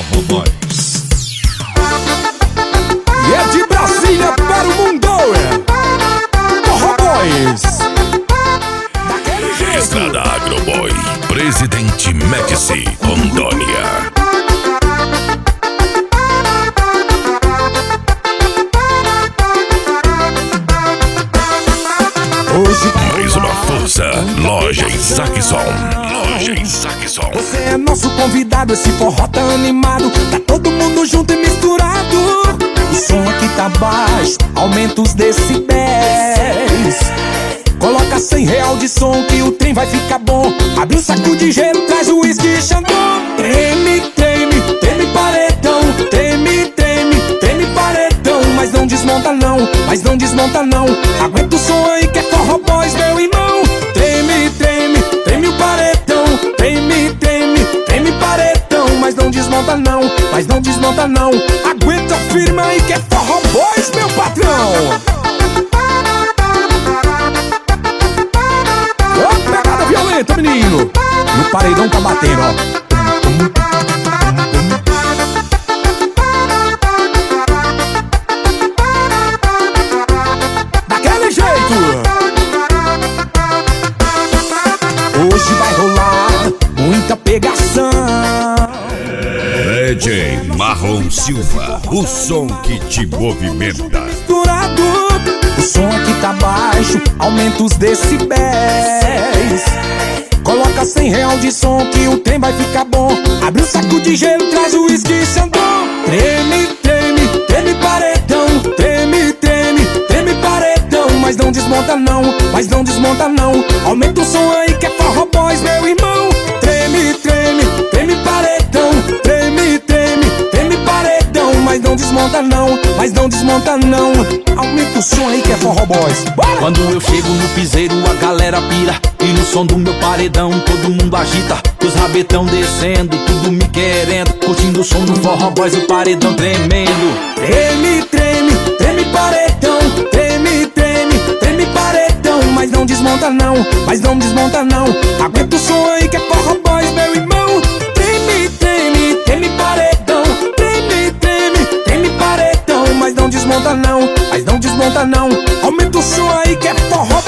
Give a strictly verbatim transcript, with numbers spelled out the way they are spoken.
Forró Boys. E é de Brasília para o mundo, é Forró Boys. Daquele jeito. Estrada Agroboy, Presidente Médici, Rondônia. Hoje Mais uma força, Loja Isaac Som. Loja Isaac Som. você é nosso convidado, esse forró tá animado. Tá todo mundo junto e misturado. O som aqui tá baixo, aumenta os decibéis. Coloca cem real de som que o trem vai ficar bom. Abre um saco de gelo, traz o uísque e xandão. Treme, treme, treme paredão. Treme, treme, treme paredão. Mas não desmonta não, mas não desmonta não. Aguenta o som aí que é Forró Boys, meu irmão. Treme, treme, treme o paredão. Treme, treme, treme paredão. Mas não desmonta não, mas não desmonta não. Aguenta firma aí que é Forró Boys, meu patrão. Ô, pegada violenta, menino. E o paredão tá batendo, ó. Daquele jeito. Hoje vai rolar muita pegação. D J Marrom Silva, o som que te movimenta. Misturado, o som aqui tá baixo, aumenta os decibéis. Coloca cem real de som que o trem vai ficar bom. Abre um saco de gelo, traz o uísque e xandão. Treme, treme, treme paredão. Treme, treme, treme paredão. Mas não desmonta não, mas não desmonta não. Aumenta o som aí que é Forró Boys, meu irmão. Treme, treme, treme paredão. Treme, treme, treme paredão. Mas não desmonta não, mas não desmonta não. Aumenta o som aí que é Forró Boys. Bora! Quando eu chego no piseiro a galera pira. E no som do meu paredão todo mundo agita. Os rabetão descendo, tudo me querendo. Curtindo o som do Forró Boys, o paredão tremendo. Treme, treme, treme paredão. Treme, treme, treme paredão. Mas não desmonta não, mas não desmonta não. Aguenta o som aí que é Forró Boys, meu irmão. Treme, treme, treme paredão. Treme, treme, treme paredão. Mas não desmonta não, mas não desmonta não. Aumenta o som aí que é Forró